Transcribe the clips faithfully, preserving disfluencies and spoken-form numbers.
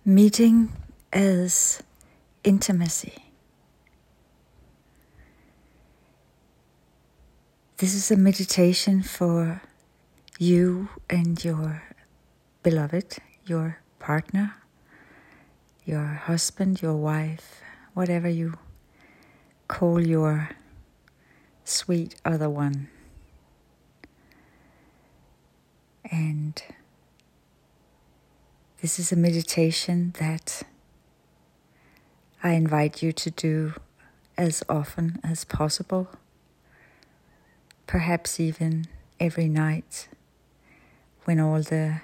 Meeting as intimacy. This is a meditation for you and your beloved, your partner, your husband, your wife, whatever you call your sweet other one. And this is a meditation that I invite you to do as often as possible, perhaps even every night when all the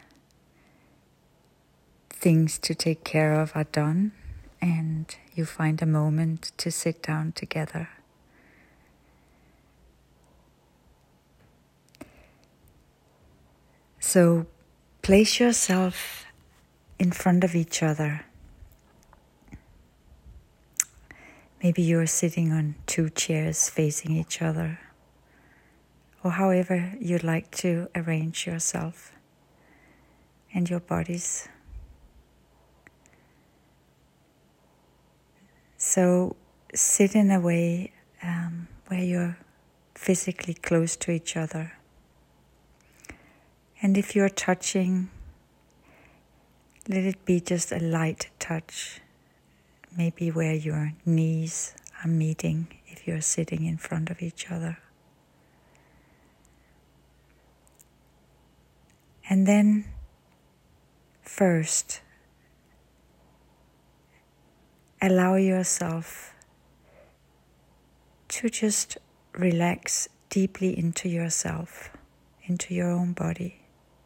things to take care of are done and you find a moment to sit down together. So place yourself in front of each other. Maybe you're sitting on two chairs facing each other, or however you'd like to arrange yourself and your bodies. So sit in a way um, where you're physically close to each other. And if you're touching, let it be just a light touch, maybe where your knees are meeting if you're sitting in front of each other. And then first, allow yourself to just relax deeply into yourself, into your own body.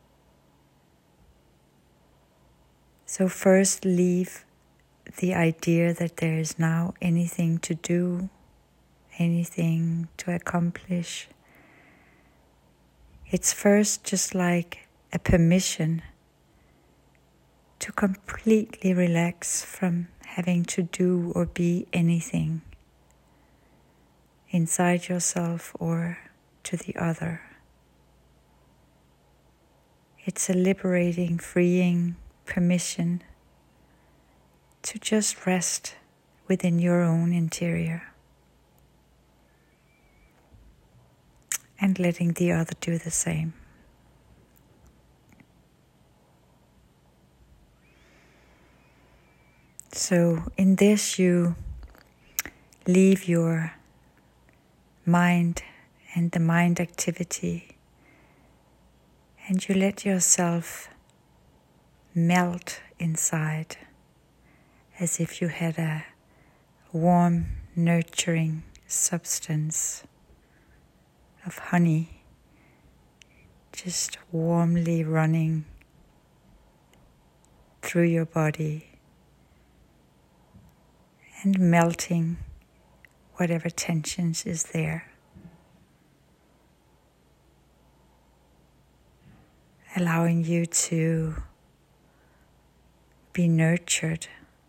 So first leave the idea that there is now anything to do, anything to accomplish. It's first just like a permission to completely relax from having to do or be anything inside yourself or to the other. It's a liberating, freeing permission to just rest within your own interior and letting the other do the same. So in this you leave your mind and the mind activity, and you let yourself melt inside as if you had a warm, nurturing substance of honey just warmly running through your body and melting whatever tensions is there. Allowing you to be nurtured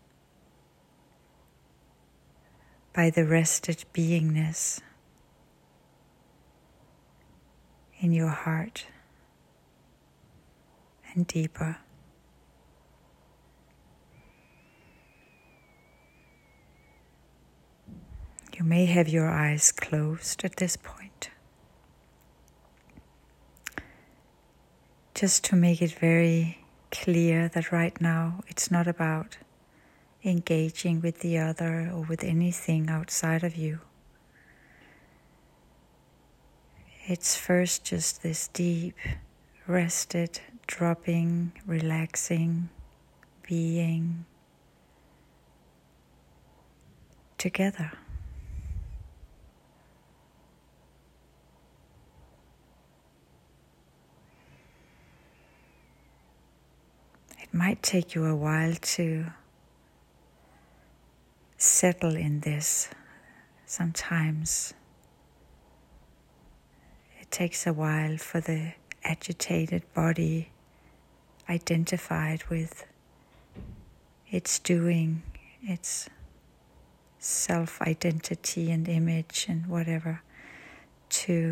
by the rested beingness in your heart and deeper. You may have your eyes closed at this point, just to make it very clear that right now it's not about engaging with the other or with anything outside of you. It's first just this deep, rested, dropping, relaxing, being together. It might take you a while to settle in this. Sometimes it takes a while for the agitated body identified with its doing, its self-identity and image and whatever, to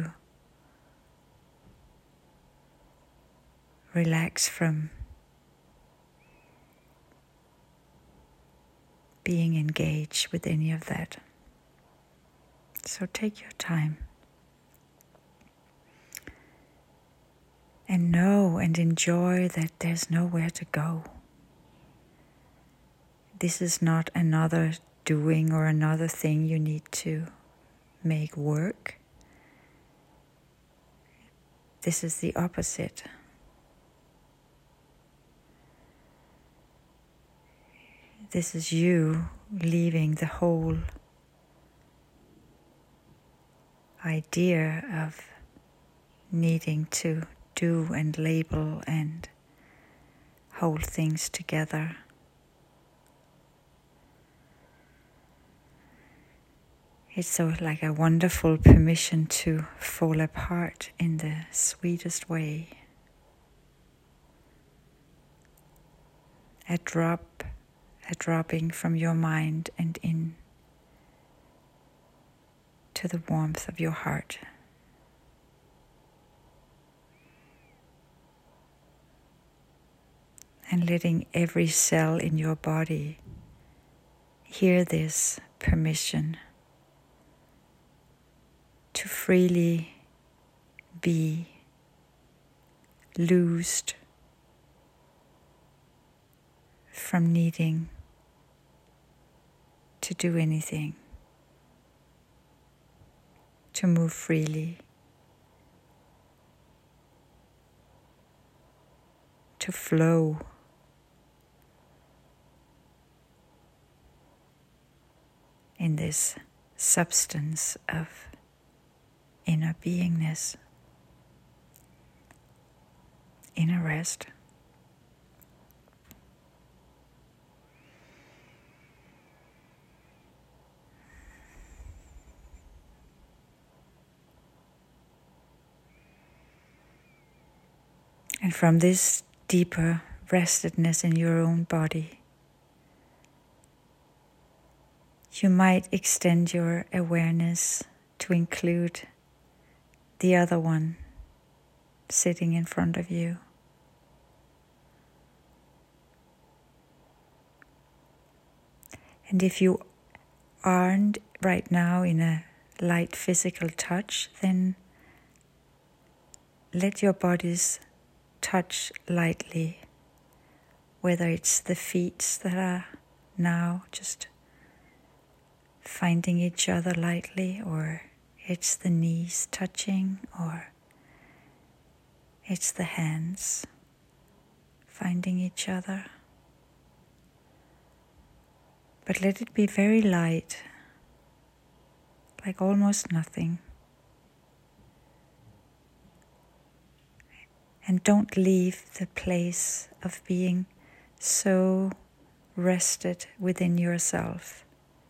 relax from being engaged with any of that. So take your time. And know and enjoy that there's nowhere to go. This is not another doing or another thing you need to make work. This is the opposite. This is you leaving the whole idea of needing to do and label and hold things together. It's so like a wonderful permission to fall apart in the sweetest way. A drop, a dropping from your mind and in to the warmth of your heart. And letting every cell in your body hear this permission to freely be loosed from needing to do anything, to move freely, to flow. In this substance of inner beingness, inner rest. And from this deeper restedness in your own body, you might extend your awareness to include the other one sitting in front of you. And if you aren't right now in a light physical touch, then let your bodies touch lightly, whether it's the feet that are now just finding each other lightly, or it's the knees touching, or it's the hands finding each other. But let it be very light, like almost nothing. And don't leave the place of being so rested within yourself.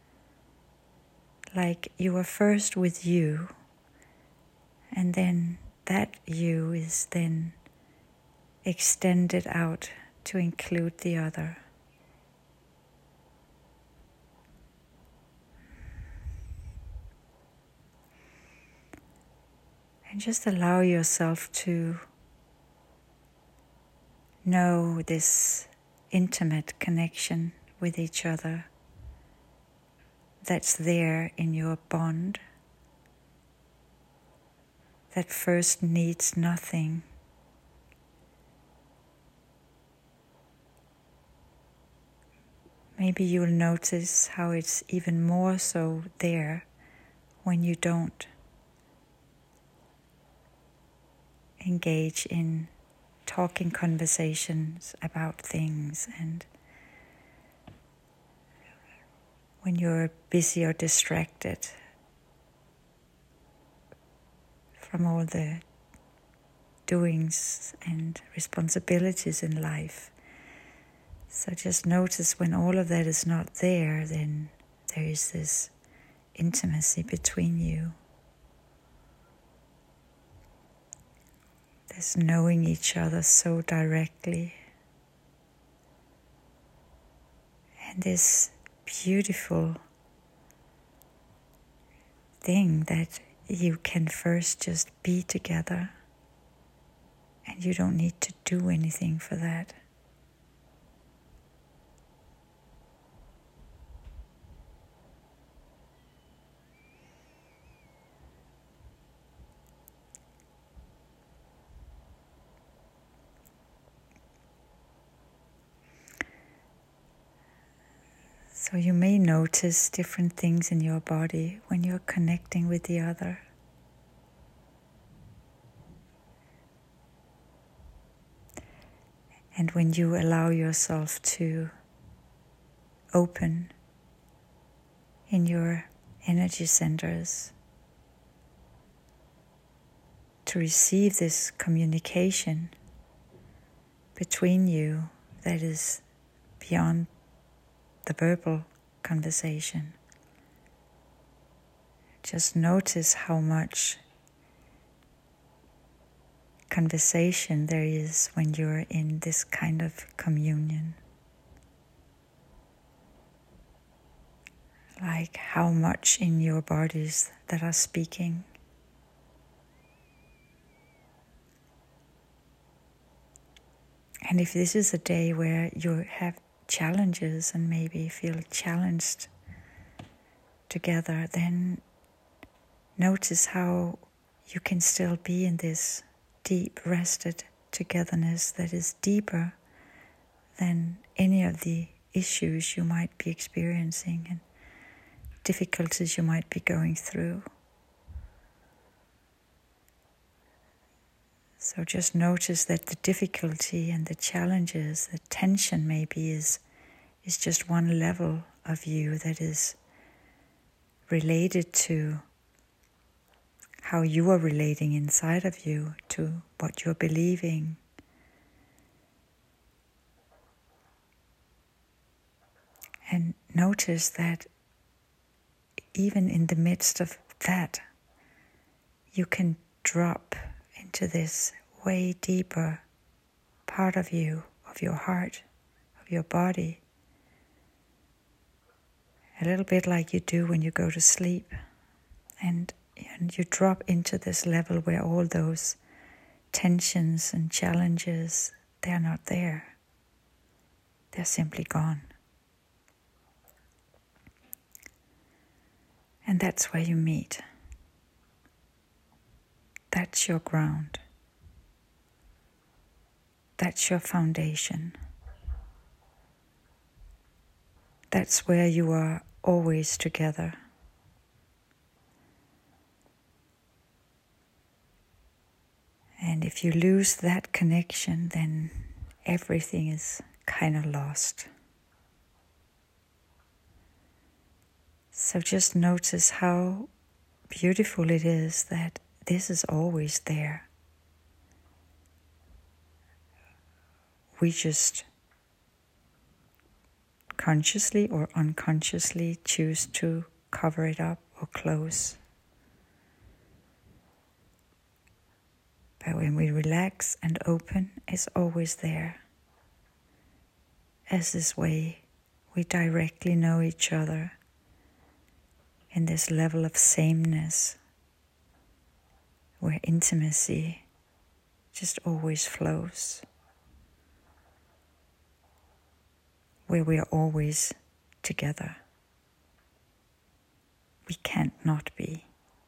Like you are first with you, and then that you is then extended out to include the other. And just allow yourself to know this intimate connection with each other that's there in your bond, that first needs nothing. Maybe you'll notice how it's even more so there when you don't engage in talking conversations about things, and when you're busy or distracted from all the doings and responsibilities in life. So just notice when all of that is not there, then there is this intimacy between you. There's knowing each other so directly. And this beautiful thing that you can first just be together, and you don't need to do anything for that. So you may notice different things in your body when you're connecting with the other. And when you allow yourself to open in your energy centers to receive this communication between you that is beyond the verbal conversation. Just notice how much conversation there is when you're in this kind of communion. Like how much in your bodies that are speaking. And if this is a day where you have challenges and maybe feel challenged together, then notice how you can still be in this deep rested togetherness that is deeper than any of the issues you might be experiencing and difficulties you might be going through. So just notice that the difficulty and the challenges, the tension maybe is, is just one level of you that is related to how you are relating inside of you to what you're believing. And notice that even in the midst of that, you can drop into this way deeper part of you, of your heart, of your body. A little bit like you do when you go to sleep. And, and you drop into this level where all those tensions and challenges, they're not there. They're simply gone. And that's where you meet. That's your ground. That's your foundation. That's where you are always together. And if you lose that connection, then everything is kind of lost. So just notice how beautiful it is that this is always there. We just consciously or unconsciously choose to cover it up or close. But when we relax and open, it's always there. As this way, we directly know each other in this level of sameness, where intimacy just always flows, where we are always together. We can't not be.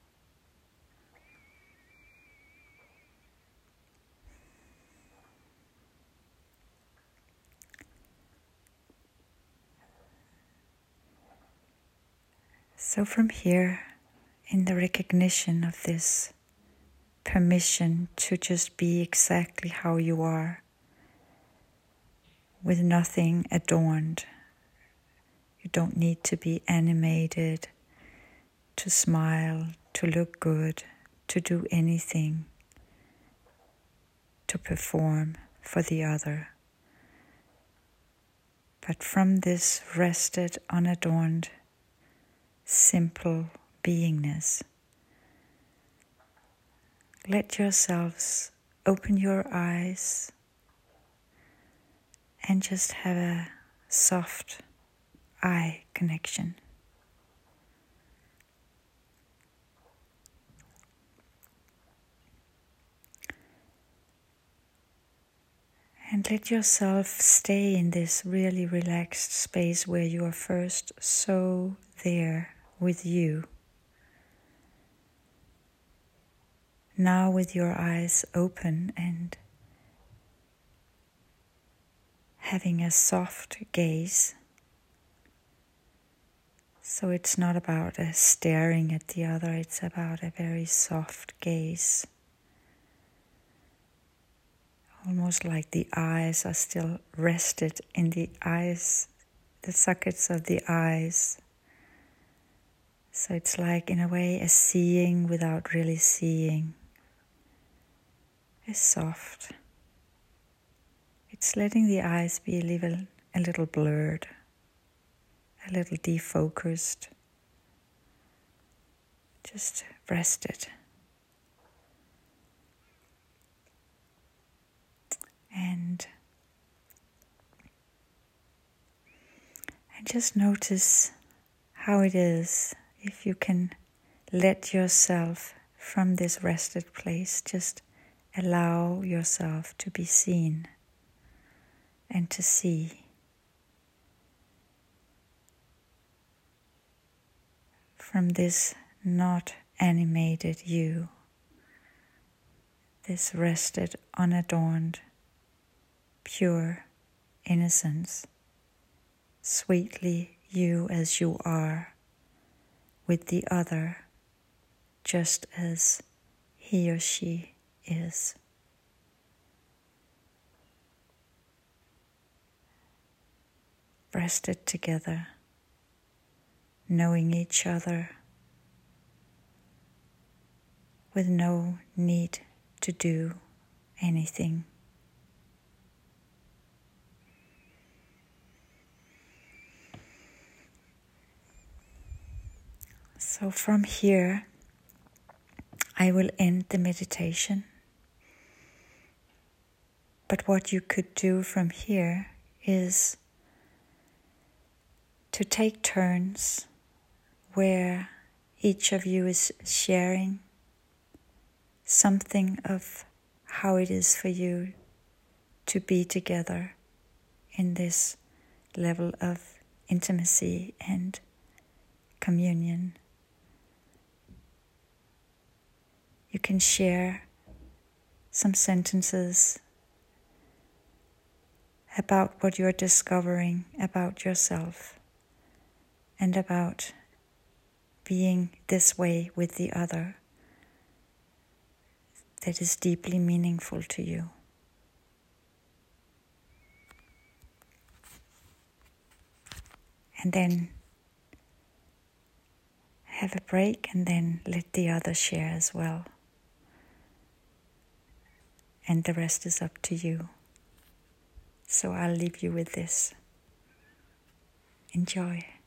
So from here, in the recognition of this permission to just be exactly how you are, with nothing adorned. You don't need to be animated, to smile, to look good, to do anything, to perform for the other. But from this rested, unadorned, simple beingness, let yourselves open your eyes and just have a soft eye connection. And let yourself stay in this really relaxed space where you are first so there with you. Now with your eyes open and having a soft gaze, So it's not about a staring at the other, it's about a very soft gaze. Almost like the eyes are still rested in the eyes, the sockets of the eyes. So it's like, in a way, a seeing without really seeing. It's soft. It's letting the eyes be a little, a little blurred, a little defocused, just rested. And, and just notice how it is if you can let yourself from this rested place, just allow yourself to be seen and to see. From this not animated you, this rested, unadorned, pure innocence, sweetly you as you are, with the other just as he or she is. Rested together, knowing each other, with no need to do anything. So from here, I will end the meditation. But what you could do from here is to take turns where each of you is sharing something of how it is for you to be together in this level of intimacy and communion. You can share some sentences about what you're discovering about yourself and about being this way with the other that is deeply meaningful to you. And then have a break and then let the other share as well. And the rest is up to you. So I'll leave you with this. Enjoy.